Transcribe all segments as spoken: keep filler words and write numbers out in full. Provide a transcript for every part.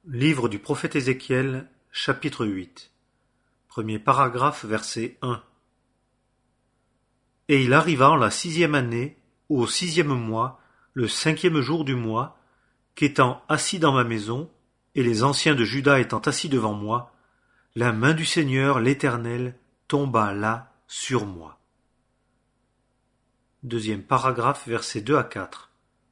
Livre du prophète Ézéchiel, chapitre huit. Premier paragraphe, verset un. Et il arriva en la sixième année, au sixième mois, le cinquième jour du mois, qu'étant assis dans ma maison, et les anciens de Juda étant assis devant moi, la main du Seigneur, l'Éternel, tomba là sur moi. Deuxième paragraphe, versets deux à quatre.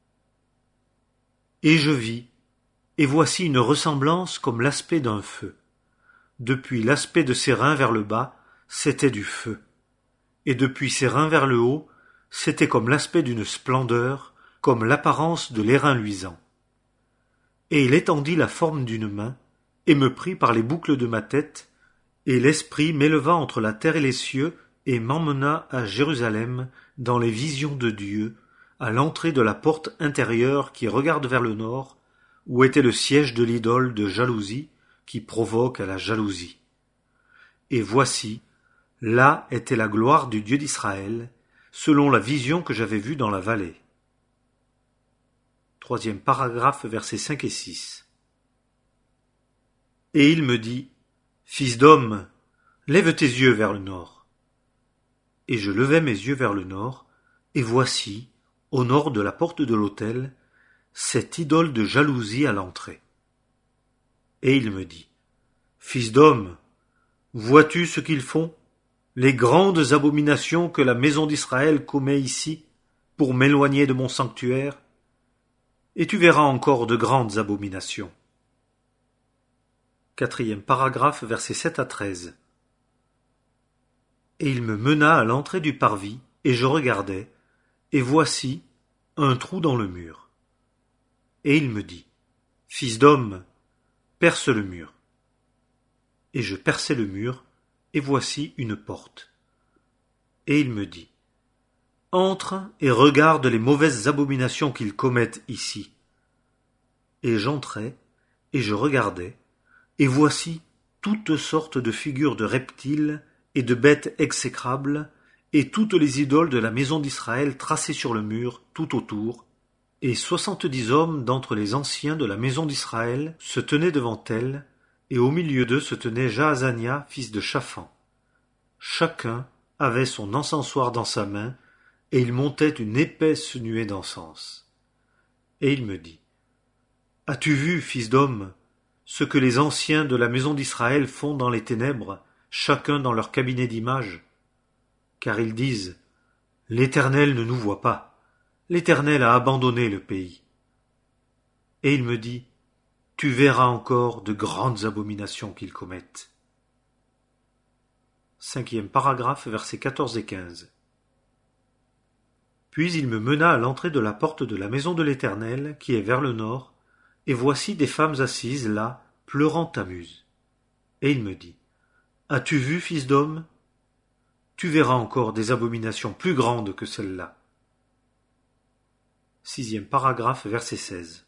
Et je vis, et voici une ressemblance comme l'aspect d'un feu. Depuis l'aspect de ses reins vers le bas, c'était du feu. Et depuis ses reins vers le haut, c'était comme l'aspect d'une splendeur, comme l'apparence de l'airain luisant. Et il étendit la forme d'une main, et me prit par les boucles de ma tête, et l'Esprit m'éleva entre la terre et les cieux, et m'emmena à Jérusalem, dans les visions de Dieu, à l'entrée de la porte intérieure qui regarde vers le nord, où était le siège de l'idole de jalousie, qui provoque à la jalousie. Et voici, là était la gloire du Dieu d'Israël, selon la vision que j'avais vue dans la vallée. Troisième paragraphe, versets cinq et six. Et il me dit, Fils d'homme, lève tes yeux vers le nord. Et je levai mes yeux vers le nord, et voici, au nord de la porte de l'autel, cette idole de jalousie à l'entrée. Et il me dit, Fils d'homme, vois-tu ce qu'ils font, les grandes abominations que la maison d'Israël commet ici, pour m'éloigner de mon sanctuaire? Et tu verras encore de grandes abominations. Quatrième paragraphe, versets sept à treize. Et il me mena à l'entrée du parvis, et je regardai, et voici un trou dans le mur. Et il me dit, Fils d'homme, perce le mur. Et je perçai le mur, et voici une porte. Et il me dit, Entre et regarde les mauvaises abominations qu'ils commettent ici. Et j'entrai, et je regardai, et voici toutes sortes de figures de reptiles et de bêtes exécrables, et toutes les idoles de la maison d'Israël tracées sur le mur tout autour, et soixante-dix hommes d'entre les anciens de la maison d'Israël se tenaient devant elle, et au milieu d'eux se tenait Jaazania, fils de Shaphan. Chacun avait son encensoir dans sa main, et il montait une épaisse nuée d'encens. Et il me dit, As-tu vu, fils d'homme, ce que les anciens de la maison d'Israël font dans les ténèbres, chacun dans leur cabinet d'images? Car ils disent, L'Éternel ne nous voit pas. L'Éternel a abandonné le pays. Et il me dit, Tu verras encore de grandes abominations qu'ils commettent. Cinquième paragraphe, versets quatorze et quinze. Puis il me mena à l'entrée de la porte de la maison de l'Éternel, qui est vers le nord, et voici des femmes assises là, pleurant Tammuz. Et il me dit, As-tu vu, fils d'homme? Tu verras encore des abominations plus grandes que celles-là. Sixième paragraphe, verset seize.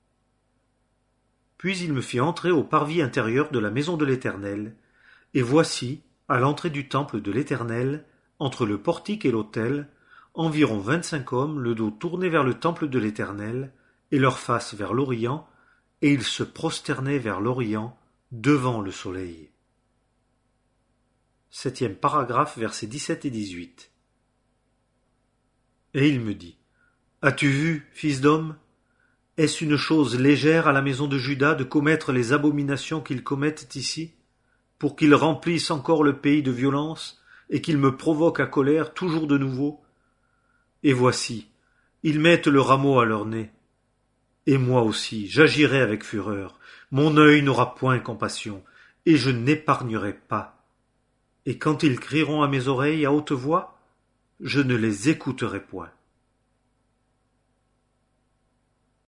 Puis il me fit entrer au parvis intérieur de la maison de l'Éternel, et voici, à l'entrée du temple de l'Éternel, entre le portique et l'autel, environ vingt-cinq hommes, le dos tourné vers le temple de l'Éternel, et leur face vers l'Orient, et ils se prosternaient vers l'Orient, devant le soleil. Septième paragraphe, versets dix-sept et dix-huit. Et il me dit, As-tu vu, fils d'homme? Est-ce une chose légère à la maison de Juda de commettre les abominations qu'ils commettent ici, pour qu'ils remplissent encore le pays de violence, et qu'ils me provoquent à colère toujours de nouveau? Et voici, ils mettent le rameau à leur nez. Et moi aussi, j'agirai avec fureur, mon œil n'aura point compassion, et je n'épargnerai pas. Et quand ils crieront à mes oreilles à haute voix, je ne les écouterai point.